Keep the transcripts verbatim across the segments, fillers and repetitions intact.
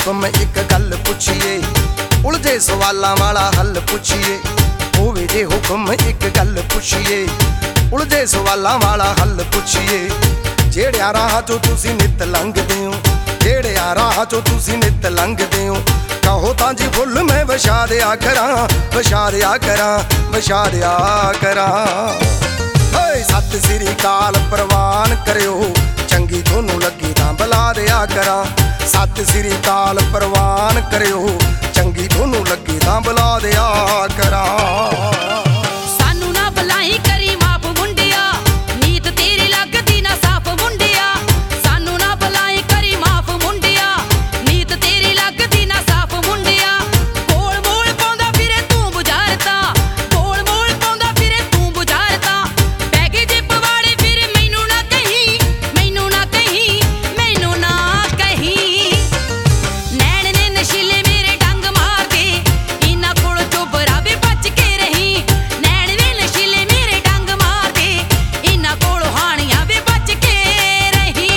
हुक्म एक गल पुछिए, उलझे सवालां वाला हल पुछिए। होवे जे हुक्म एक गल पुछिए, उलझे सवालां वाला हल पुछिए। जेड़िया राह चो तुसी नित लंघदे हो, जेड़िया राह चो तुसी नित लंघदे हो, कहो तां जी फुल मैं वछा दिया करां, वछा दिया करां, वछा दिया करां। सत श्री अकाल प्रवान करियो, चंगी थोनू लगी तां बुला दिया करां। सत श्री अकाल प्रवान करियो, चंगी थोनू लगी तां बुला दिया करां। सानू ना बुलाई करी माफ मुंडिया, नीत तेरी लगदी ना साफ मुंडिया। सानू ना बुलाई करी माफ मुंडिया, नीत तेरी लगदी ना साफ मुंडिया। बोल बोल पाउंदा फिरे तू बुझारता, बोल बोल पाउंदा फिरे तू बुझारता। बैगे जिप वाले फिर मैनू ना कहीं, मैनू ना कहीं, मैनू ना कहीं। नैन ने नशीले मेरे डंग मार दे, इन्हां कोल चोबरा वे बच के रही। नैन ने नशीले मेरे डंग मार दे, इन्हां कोल हानियां वे बच के रही।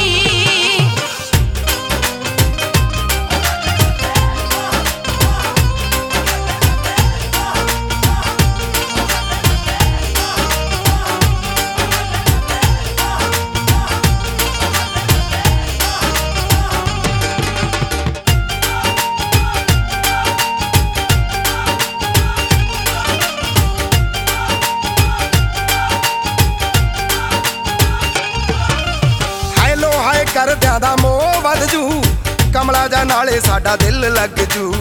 ਹੈਲੋ ਹਾਏ ਕਰਦਿਆਂ ਦਾ ਮੋਹ ਵੱਧ ਜੂ, ਕਮਲਾ ਜਾ ਨਾਲੇ ਸਾਡਾ ਦਿਲ ਲੱਗ ਜੂ।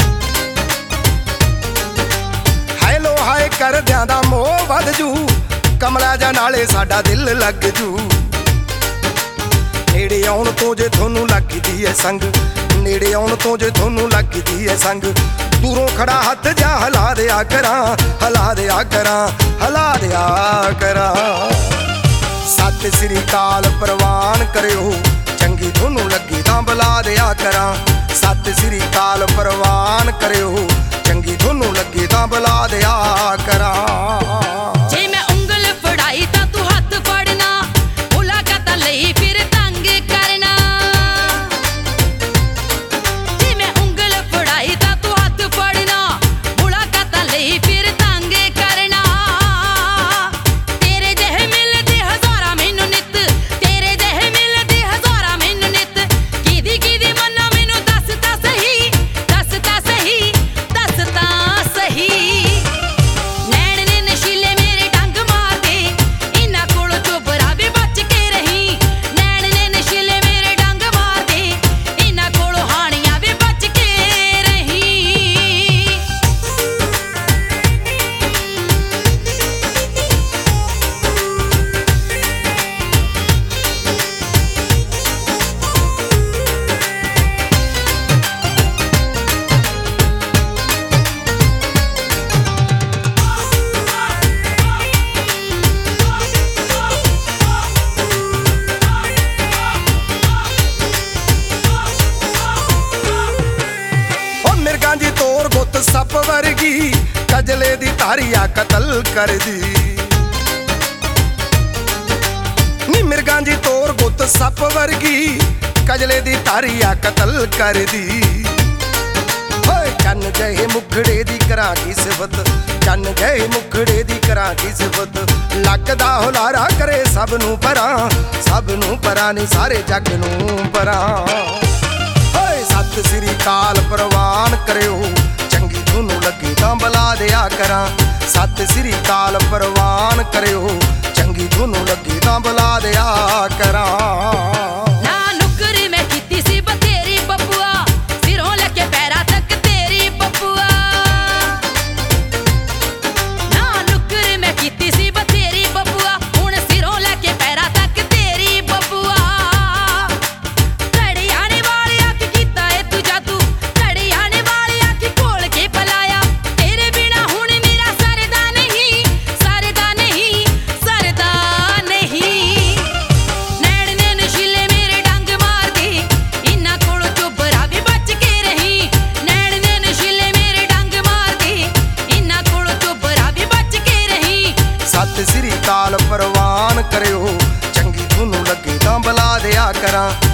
ਹੈਲੋ ਹਾਏ ਕਰਦਿਆਂ ਦਾ ਮੋਹ ਵੱਧ ਜੂ, ਕਮਲਾ ਜਾ ਨਾਲੇ ਸਾਡਾ ਦਿਲ ਲੱਗ ਜੂ। ਨੇੜੇ ਆਉਣ ਤੋਂ ਜੇ ਤੁਹਾਨੂੰ ਲੱਗਦੀ ਏ ਸੰਗ, ਨੇੜੇ ਆਉਣ ਤੋਂ ਜੇ ਤੁਹਾਨੂੰ ਲੱਗਦੀ ਏ ਸੰਗ, ਦੂਰੋਂ ਖੜਾ ਹੱਥ ਜਾ ਹਿਲਾ ਦਿਆ ਕਰਾਂ, ਹਿਲਾ ਦਿਆ ਕਰਾਂ, ਹਿਲਾ ਦਿਆ ਕਰਾਂ। सत श्री अकाल प्रवान करियो, चंगी थोनू लगी तां बुला दिया करां। सत श्री अकाल प्रवान करियो, चंगी थोनू लगी तां बुला दिया करां। जे मैं उंगल फड़ाई तां तू हत्थ फड़ना, मुलाकात लई फिर तंग करना। जे मैं उंगल फड़ाई तां तू हत्थ फड़ना, मुलाकात लई फिर तंग करना। तेरे जहे मिलदे हज़ारां मैनू नित, तेरे जहे मिलदे हज़ारां मैनू नित। किदी किदी मन्ना मैनू दस तां सही, दस तां सही, दस तां सही। नैन ने नशीले मेरे डंग मार दे, इन्हां कोल चोबरा वे बच के रही। नैन ने नशीले मेरे डंग मार दे, इन्हां कोल हानियां वे बच के रही। ओ मिर्गां दी तोर गुत सप वर्गी, कजले दी धारिया कतल कर दी। नी मिर्गां दी तोर गुत सप वर्गी, कजले दी धारिया कतल कर दी। होए चन्न जहे मुखड़े दी करां की सिफत, चन्न जहे मुखड़े दी करां की सिफत। लगदा हुलारा करे सब नू परां, सब नू परां नी सारे जग नू परां। सत श्री अकाल प्रवान करियो, चंगी थोनू लगी तां बुला दिया करां। सत श्री अकाल प्रवान करियो, चंगी थोनू लगी तां बुला दिया करां। ना नुक्कर मैं कीती सी बथेरी बबुआ, सिरों लके पैरां तक तेरी बबुआ। ना नुक्कर मैं कीती सी बथेरी बबुआ, हुण सिरों लके पैरां तक तेरी बबुआ। घड़ी आने वाले आखी कीता ए तू जादू, घड़ी आने वाले आखी खोल के पलाया। तेरे बिना हुण मेरा सरदा नहीं, सरदा नहीं, सरदा नहीं। नैन ने नशीले मेरे डंग मार दे, इन्हां कोल चोबरा वे बच के रही। नैन ने नशीले मेरे डंग मार दे, इन्हां कोल चोबरा वे बच के रही। सत श्री अकाल प्रवान करियो, चंगी थोनू लगी तां बुला दिया करां।